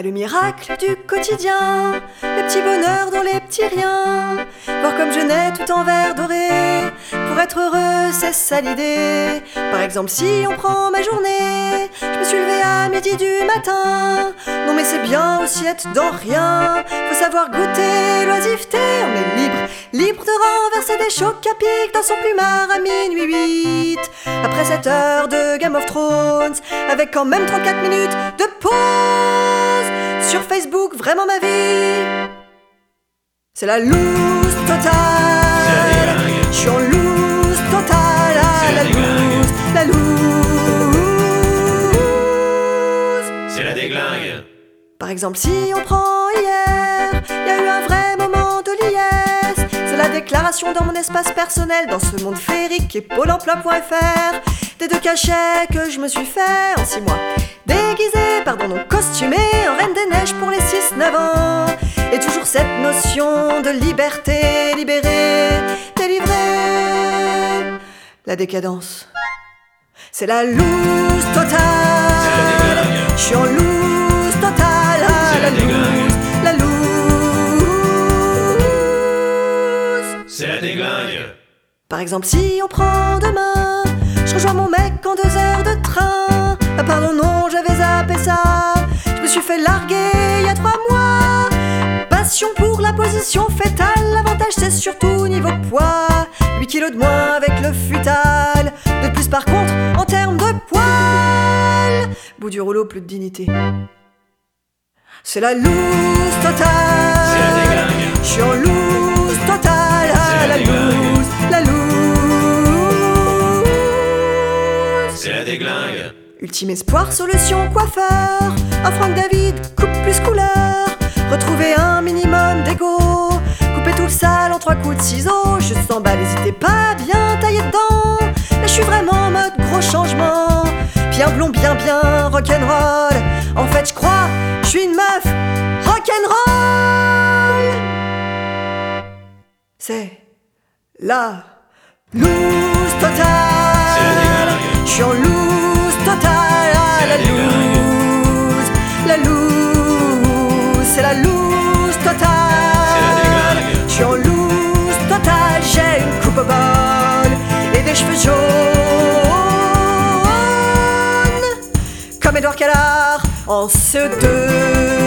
le miracle du quotidien, les petits bonheurs dans les petits riens. Voir comme je nais tout en vert doré, pour être heureux c'est ça l'idée. Par exemple si on prend ma journée, je me suis levé à midi du matin. Non mais c'est bien aussi être dans rien, faut savoir goûter l'oisiveté. On est libre de renverser des chocs à pic dans son plumard à minuit 8. Après 7 heures de Game of Thrones, avec quand même 34 minutes de pause. Sur Facebook, vraiment ma vie, c'est la loose totale. Je suis en loose totale. La loose, la loose. C'est la déglingue. Par exemple, si on prend hier, il y a eu un vrai moment de liesse. C'est la déclaration dans mon espace personnel, dans ce monde féerique qui est Pôle emploi.fr. Des 2 cachets que je me suis fait en 6 mois. Déguisé, non costumé, en reine des neiges pour les 6-9 ans. Et toujours cette notion de liberté, libérée, délivrée. La décadence, c'est la loose totale. Je suis en loose totale. C'est la déglingue. La loose. C'est la déglingue. Par exemple, si on prend demain, je rejoins mon mec en 2 heures de train. Ah pardon, non, j'avais zappé ça. Je me suis fait larguer il y a 3 mois. Passion pour la position fétale. L'avantage c'est surtout niveau poids. 8 kilos de moins avec le futal. De plus par contre, en termes de poil, bout du rouleau, plus de dignité. C'est la loose totale. C'est la déglingue. Je suis en loose totale. C'est la déglingue. La loose. C'est la déglingue. Ultime espoir, solution, coiffeur. Un Franck David, coupe plus couleur. Retrouver un minimum d'ego. Couper tout le sale en 3 coups de ciseaux. Je sens bah n'hésitez pas, bien tailler dedans. Là je suis vraiment en mode gros changement. Bien blond, bien rock'n'roll. En fait je crois, je suis une meuf rock'n'roll. C'est la loose totale. C'est la déglingue. Je suis en loose totale. C'est la déglingue. La loose, c'est la loose totale. C'est la déglingue. Je suis en loose totale. J'ai une coupe au bol et des cheveux jaunes comme Edouard Callard en CE2.